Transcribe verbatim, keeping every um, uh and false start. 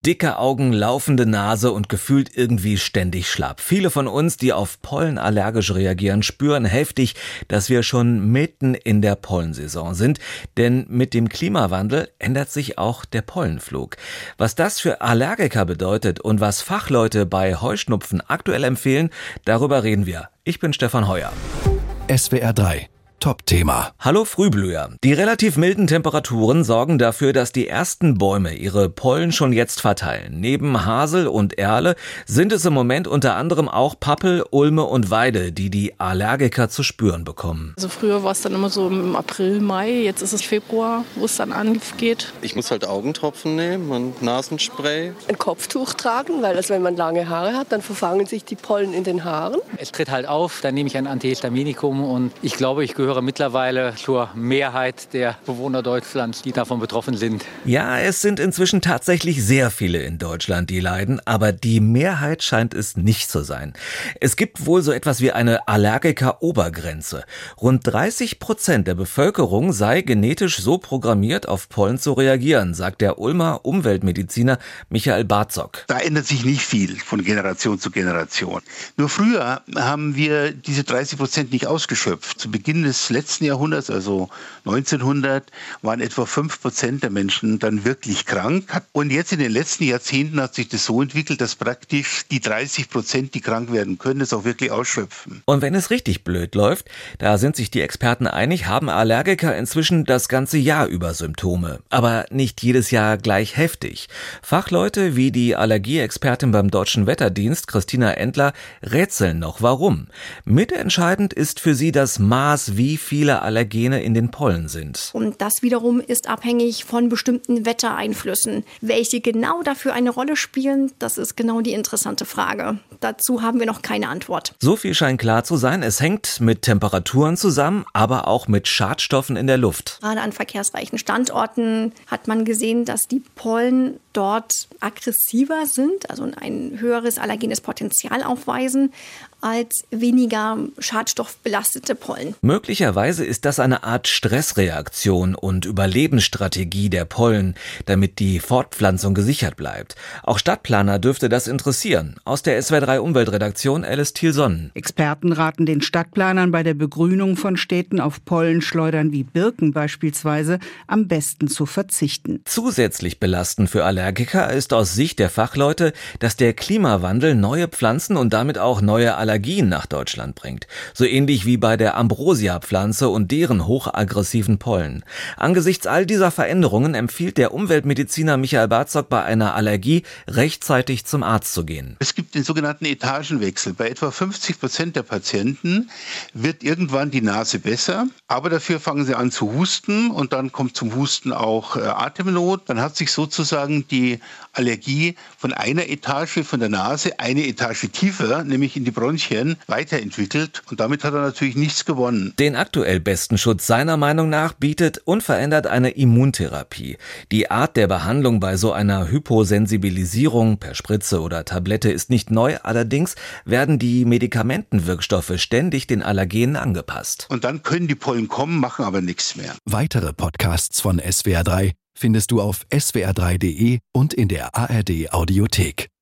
Dicke Augen, laufende Nase und gefühlt irgendwie ständig schlapp. Viele von uns, die auf Pollen allergisch reagieren, spüren heftig, dass wir schon mitten in der Pollensaison sind. Denn mit dem Klimawandel ändert sich auch der Pollenflug. Was das für Allergiker bedeutet und was Fachleute bei Heuschnupfen aktuell empfehlen, darüber reden wir. Ich bin Stefan Heuer. S W R drei Top-Thema. Hallo Frühblüher. Die relativ milden Temperaturen sorgen dafür, dass die ersten Bäume ihre Pollen schon jetzt verteilen. Neben Hasel und Erle sind es im Moment unter anderem auch Pappel, Ulme und Weide, die die Allergiker zu spüren bekommen. Also früher war es dann immer so im April, Mai, jetzt ist es Februar, wo es dann angeht. Ich muss halt Augentropfen nehmen und Nasenspray. Ein Kopftuch tragen, weil das, wenn man lange Haare hat, dann verfangen sich die Pollen in den Haaren. Es tritt halt auf, dann nehme ich ein Antihistaminikum und ich glaube, ich gehöre mittlerweile zur Mehrheit der Bewohner Deutschlands, die davon betroffen sind. Ja, es sind inzwischen tatsächlich sehr viele in Deutschland, die leiden, aber die Mehrheit scheint es nicht zu sein. Es gibt wohl so etwas wie eine Allergiker-Obergrenze. Rund dreißig Prozent der Bevölkerung sei genetisch so programmiert, auf Pollen zu reagieren, sagt der Ulmer Umweltmediziner Michael Barzock. Da ändert sich nicht viel von Generation zu Generation. Nur früher haben wir diese dreißig Prozent nicht ausgeschöpft. Zu Beginn des letzten Jahrhunderts, also neunzehnhundert, waren etwa fünf Prozent der Menschen dann wirklich krank. Und jetzt in den letzten Jahrzehnten hat sich das so entwickelt, dass praktisch die dreißig Prozent, die krank werden können, das auch wirklich ausschöpfen. Und wenn es richtig blöd läuft, da sind sich die Experten einig, haben Allergiker inzwischen das ganze Jahr über Symptome. Aber nicht jedes Jahr gleich heftig. Fachleute wie die Allergieexpertin beim Deutschen Wetterdienst, Christina Endler, rätseln noch, warum. Mitentscheidend ist für sie das Maß, wie viele Allergene in den Pollen sind. Und das wiederum ist abhängig von bestimmten Wettereinflüssen. Welche genau dafür eine Rolle spielen, das ist genau die interessante Frage. Dazu haben wir noch keine Antwort. So viel scheint klar zu sein, es hängt mit Temperaturen zusammen, aber auch mit Schadstoffen in der Luft. Gerade an verkehrsreichen Standorten hat man gesehen, dass die Pollen dort aggressiver sind, also ein höheres allergenes Potenzial aufweisen, als weniger schadstoffbelastete Pollen. Möglicherweise ist das eine Art Stressreaktion und Überlebensstrategie der Pollen, damit die Fortpflanzung gesichert bleibt. Auch Stadtplaner dürfte das interessieren. Aus der S W R drei Umweltredaktion Alice Thielsonnen. Experten raten den Stadtplanern bei der Begrünung von Städten auf Pollenschleudern wie Birken beispielsweise am besten zu verzichten. Zusätzlich belastend für Allergiker ist aus Sicht der Fachleute, dass der Klimawandel neue Pflanzen und damit auch neue Allergien nach Deutschland bringt. So ähnlich wie bei der Ambrosia-Pflanze und deren hochaggressiven Pollen. Angesichts all dieser Veränderungen empfiehlt der Umweltmediziner Michael Barzock, bei einer Allergie rechtzeitig zum Arzt zu gehen. Es gibt den sogenannten Etagenwechsel. Bei etwa fünfzig Prozent der Patienten wird irgendwann die Nase besser, aber dafür fangen sie an zu husten und dann kommt zum Husten auch äh, Atemnot. Dann hat sich sozusagen die Allergie von einer Etage von der Nase eine Etage tiefer, nämlich in die Bronchien, weiterentwickelt und damit hat er natürlich nichts gewonnen. Den aktuell besten Schutz seiner Meinung nach bietet unverändert eine Immuntherapie. Die Art der Behandlung bei so einer Hyposensibilisierung per Spritze oder Tablette ist nicht neu, allerdings werden die Medikamentenwirkstoffe ständig den Allergenen angepasst. Und dann können die Pollen kommen, machen aber nichts mehr. Weitere Podcasts von S W R drei findest du auf s w r drei punkt d e und in der A R D Audiothek.